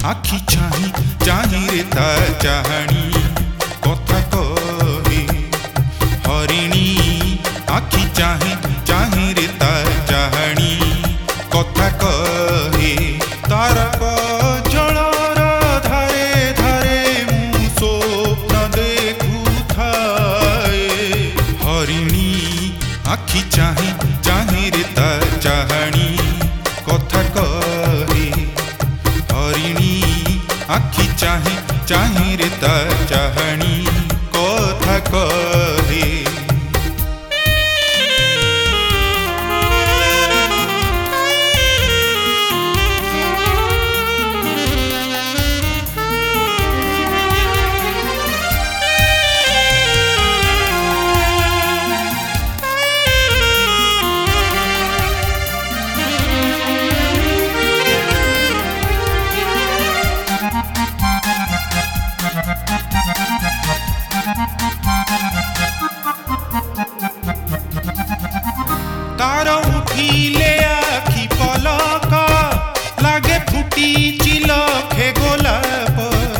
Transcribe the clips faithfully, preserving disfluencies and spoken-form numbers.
आखि चाही चाही रे ता चाहणी कथा कहे हरिणी आखि चाही चाही रे ता चाहणी कथा कहे तार जलर धारे धारे मु स्वप्न देखु थाए हरिणी आखि चाही चाही रे ता चाहणी कथा कहे हरिणी आखि चाही चाही रे ता चाहणी कथा कहे तार उठिले आखि पलक लागे फुटी चिलखे गोलाप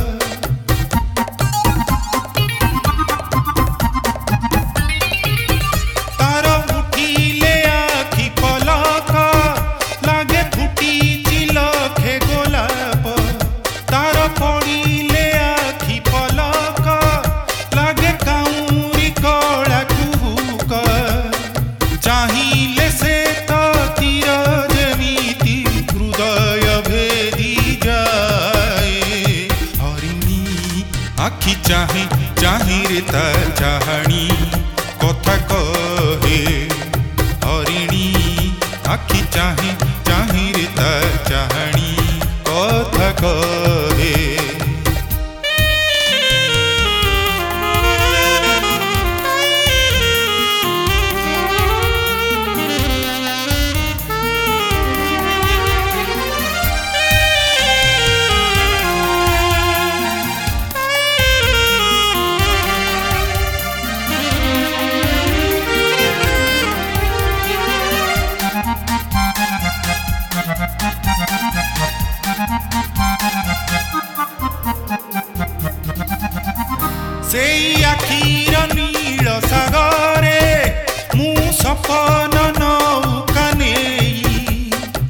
तार उठिले आखि पलक लागे फुटी चिलखे गोलाप तार पड़िले आखि पलक लागे काउरी कला कुहुक चाहिले से तो तीर जमीती हृदय भेदी जाए हरिणी आखि चाही चाही रे ता चाहणी कथा कहे हरिणी आखि चाही चाही रे ता चाहणी कथा कहे सेई आखिर नील सागरे मु सपन नौका नेई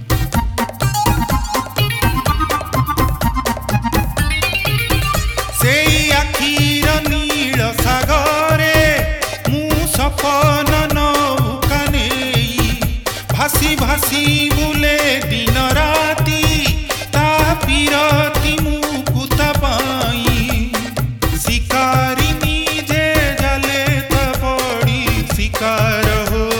सेई आखिर नील सागरे मु सपन नौका नेई भासी भासी बुले दिन राती ता पीरती मुकुता पाई शिकारिनी जे जले त पड़ी शिकार हो